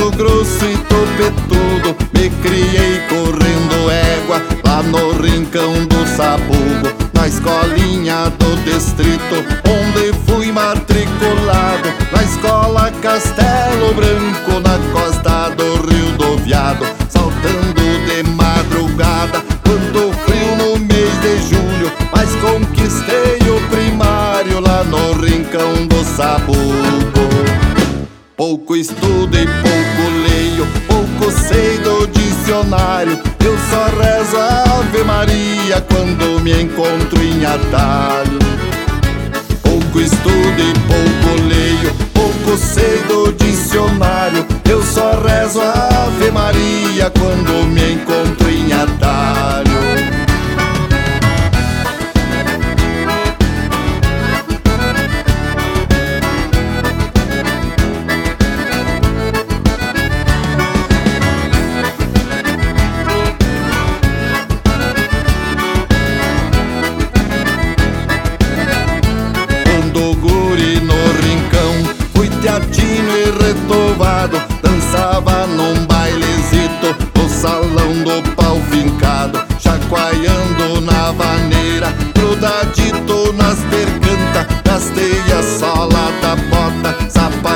Mato Grosso e topetudo, me criei correndo égua lá no rincão do Sabugo, na escolinha do distrito onde fui matriculado, na escola Castelo Branco, na costa do Rio do Viado, saltando de madrugada quando frio no mês de julho, mas conquistei o primário lá no rincão do Sabugo. Pouco estudo e pouco leio, pouco sei do dicionário, eu só rezo a Ave Maria quando me encontro em atalho. Pouco estudo e pouco leio, pouco sei do dicionário, eu só rezo a Ave Maria quando me encontro em atalho. Teatino e retovado, dançava num bailezito no salão do pau fincado, chacoalhando na vaneira, grudadito nas percantas, nas teias, sola da bota, sapato